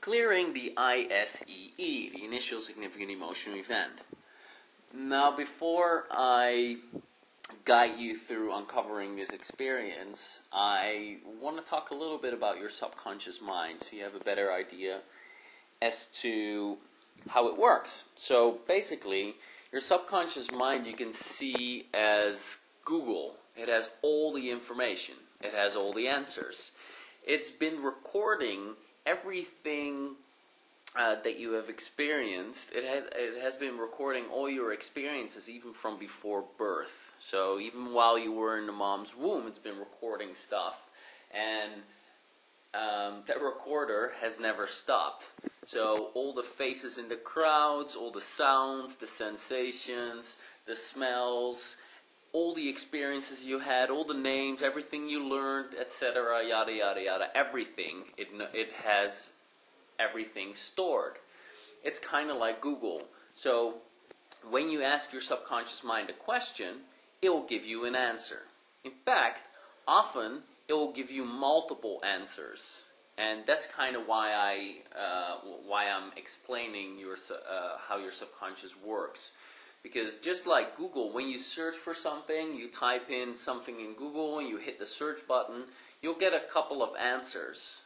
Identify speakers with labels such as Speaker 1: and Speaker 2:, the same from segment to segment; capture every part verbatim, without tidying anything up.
Speaker 1: Clearing the I S E E, the initial significant emotional event. Now, before I guide you through uncovering this experience, I want to talk a little bit about your subconscious mind so you have a better idea as to how it works. So basically, your subconscious mind you can see as Google. It has all the information. It has all the answers. It's been recording everything uh, that you have experienced. It has, it has been recording all your experiences even from before birth. So even while you were in the mom's womb, it's been recording stuff. And um, that recorder has never stopped. So all the faces in the crowds, all the sounds, the sensations, the smells, all the experiences you had, all the names, everything you learned, et cetera, yada, yada, yada, everything, it, it has everything stored. It's kind of like Google. So when you ask your subconscious mind a question, it will give you an answer. In fact, often it will give you multiple answers. And that's kind of why I uh, why I'm explaining your uh, how your subconscious works. Because just like Google, when you search for something, you type in something in Google and you hit the search button, you'll get a couple of answers.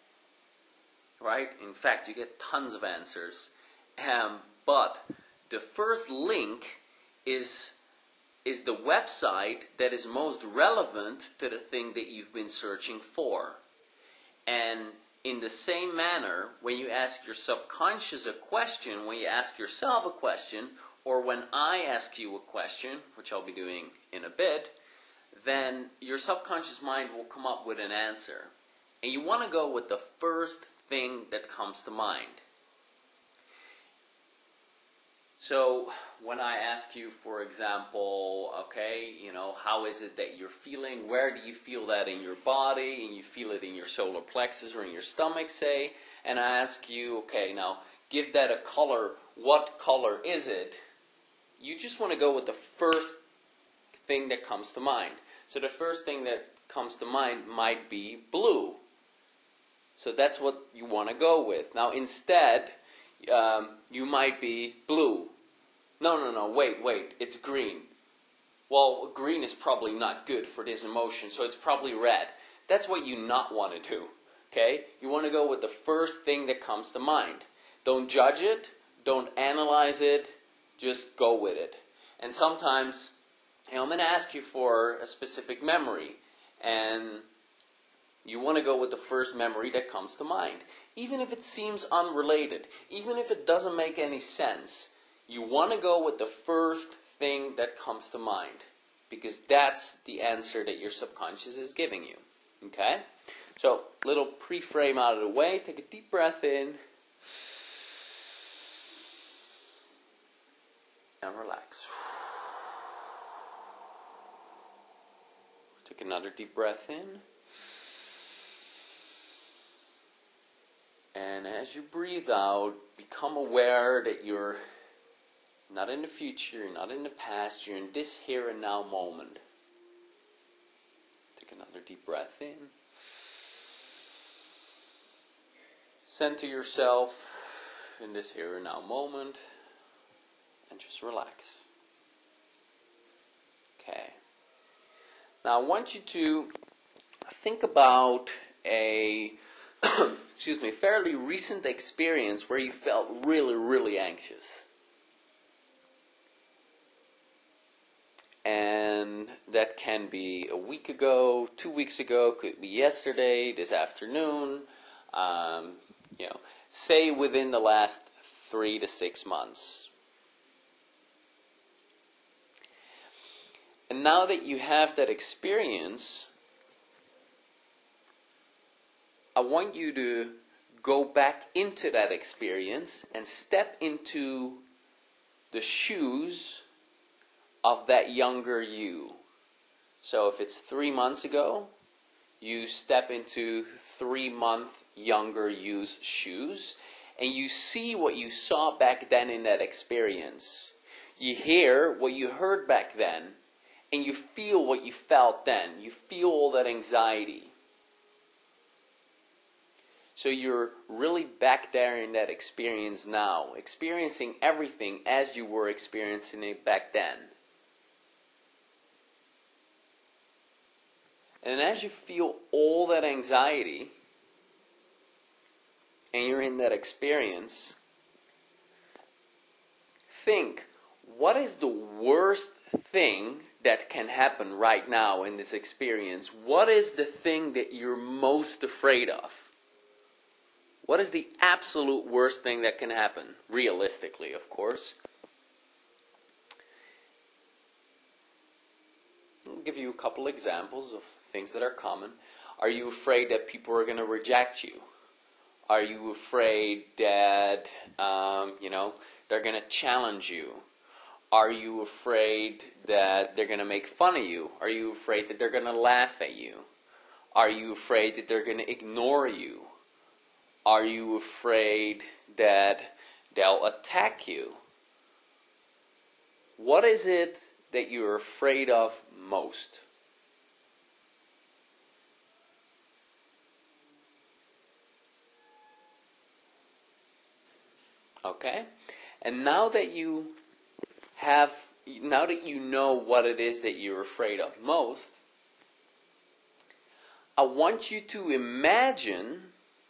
Speaker 1: Right? In fact, you get tons of answers. Um, but the first link is is the website that is most relevant to the thing that you've been searching for. And in the same manner, when you ask your subconscious a question, when you ask yourself a question, or when I ask you a question, which I'll be doing in a bit, then your subconscious mind will come up with an answer. And you want to go with the first thing that comes to mind. So when I ask you, for example, okay, you know, how is it that you're feeling? Where do you feel that in your body? And you feel it in your solar plexus or in your stomach, say. And I ask you, okay, now give that a color. What color is it? You just want to go with the first thing that comes to mind. So the first thing that comes to mind might be blue. So that's what you want to go with. Now instead, um, you might be blue. No, no, no, wait, wait, it's green. Well, green is probably not good for this emotion, so it's probably red. That's what you not want to do, okay? You want to go with the first thing that comes to mind. Don't judge it, don't analyze it, just go with it. And sometimes, you know, I'm going to ask you for a specific memory, and you want to go with the first memory that comes to mind. Even if it seems unrelated, even if it doesn't make any sense, you want to go with the first thing that comes to mind. Because that's the answer that your subconscious is giving you. Okay? So, little pre-frame out of the way. Take a deep breath in. And relax. Take another deep breath in. And as you breathe out, become aware that you're not in the future, you're not in the past, you're in this here and now moment. Take another deep breath in. Center yourself in this here and now moment. And just relax. Okay. Now I want you to think about a excuse me, fairly recent experience where you felt really, really anxious. And that can be a week ago, two weeks ago, could be yesterday, this afternoon, um, you know, say within the last three to six months. And now that you have that experience, I want you to go back into that experience and step into the shoes of that younger you. So if it's three months ago, you step into three month younger you's shoes and you see what you saw back then in that experience. You hear what you heard back then and you feel what you felt then. You feel all that anxiety. So you're really back there in that experience now, experiencing everything as you were experiencing it back then. And as you feel all that anxiety, and you're in that experience, think, what is the worst thing that can happen right now in this experience? What is the thing that you're most afraid of? What is the absolute worst thing that can happen? Realistically, of course. I'll give you a couple examples of things that are common. Are you afraid that people are going to reject you? Are you afraid that, um, you know, they're going to challenge you? Are you afraid that they're going to make fun of you? Are you afraid that they're going to laugh at you? Are you afraid that they're going to ignore you? Are you afraid that they'll attack you? What is it that you're afraid of most? Okay? And now that you have, now that you know what it is that you're afraid of most, I want you to imagine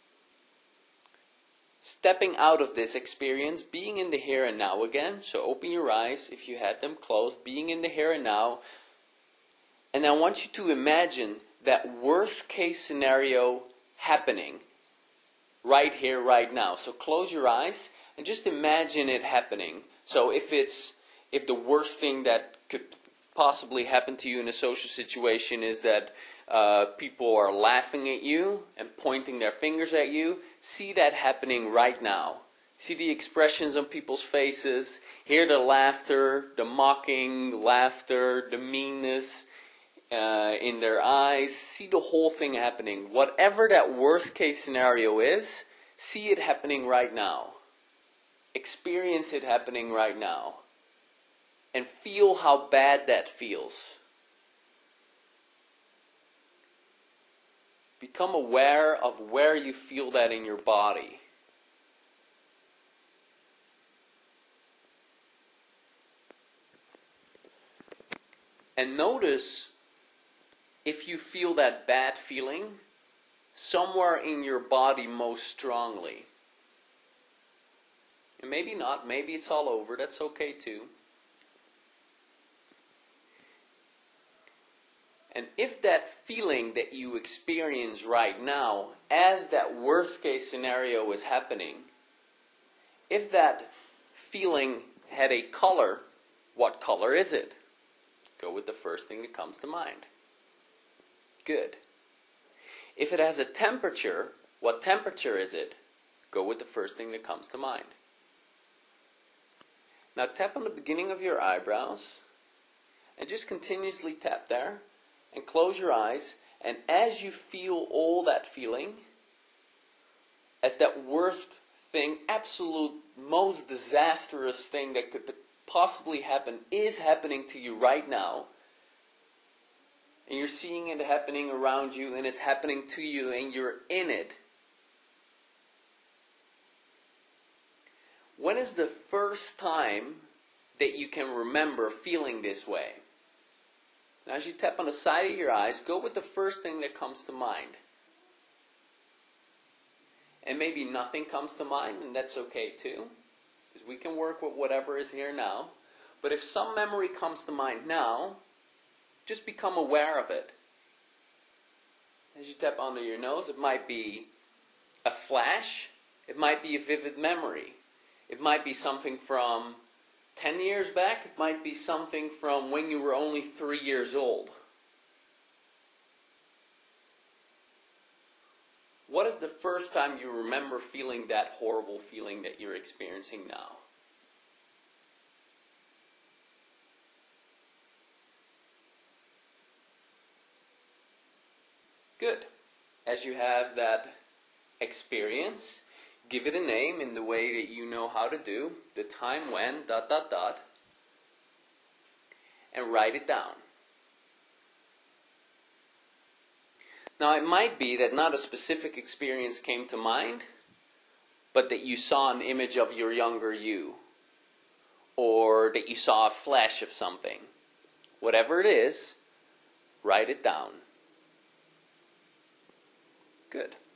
Speaker 1: stepping out of this experience, being in the here and now again. So open your eyes if you had them closed, being in the here and now. And I want you to imagine that worst case scenario happening right here, right now. So close your eyes and just imagine it happening. So if it's, if the worst thing that could possibly happen to you in a social situation is that Uh, people are laughing at you and pointing their fingers at you, see that happening right now. See the expressions on people's faces, hear the laughter, the mocking laughter, the meanness uh, in their eyes. See the whole thing happening. Whatever that worst case scenario is, see it happening right now. Experience it happening right now. And feel how bad that feels. Become aware of where you feel that in your body. And notice if you feel that bad feeling somewhere in your body most strongly. And maybe not, maybe it's all over, that's okay too. And if that feeling that you experience right now, as that worst case scenario is happening, if that feeling had a color, what color is it? Go with the first thing that comes to mind. Good. If it has a temperature, what temperature is it? Go with the first thing that comes to mind. Now tap on the beginning of your eyebrows and just continuously tap there. And close your eyes, and as you feel all that feeling, as that worst thing, absolute most disastrous thing that could possibly happen is happening to you right now, and you're seeing it happening around you, and it's happening to you, and you're in it. When is the first time that you can remember feeling this way? Now as you tap on the side of your eyes, go with the first thing that comes to mind. And maybe nothing comes to mind, and that's okay too. Because we can work with whatever is here now. But if some memory comes to mind now, just become aware of it. As you tap under your nose, it might be a flash. It might be a vivid memory. It might be something from ten years back, it might be something from when you were only three years old. What is the first time you remember feeling that horrible feeling that you're experiencing now? Good. As you have that experience, give it a name in the way that you know how to do, the time when, dot, dot, dot, and write it down. Now, it might be that not a specific experience came to mind, but that you saw an image of your younger you, or that you saw a flash of something. Whatever it is, write it down. Good.